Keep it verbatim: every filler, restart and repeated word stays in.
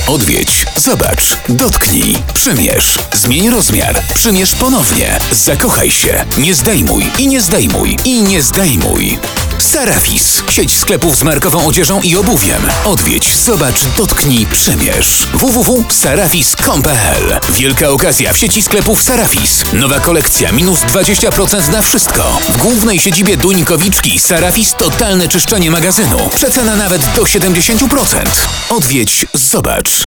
Odwiedź, zobacz, dotknij, przymierz, zmień rozmiar, przymierz ponownie, zakochaj się, nie zdejmuj i nie zdejmuj i nie zdejmuj. Sarafis, sieć sklepów z markową odzieżą i obuwiem. Odwiedź, zobacz, dotknij, przymierz. w w w kropka sarafis kropka com kropka p l. Wielka okazja w sieci sklepów Sarafis. Nowa kolekcja minus dwadzieścia procent na wszystko. W głównej siedzibie Duńkowiczki Sarafis totalne czyszczenie magazynu. Przecena nawet do siedemdziesiąt procent. Odwiedź, zobacz.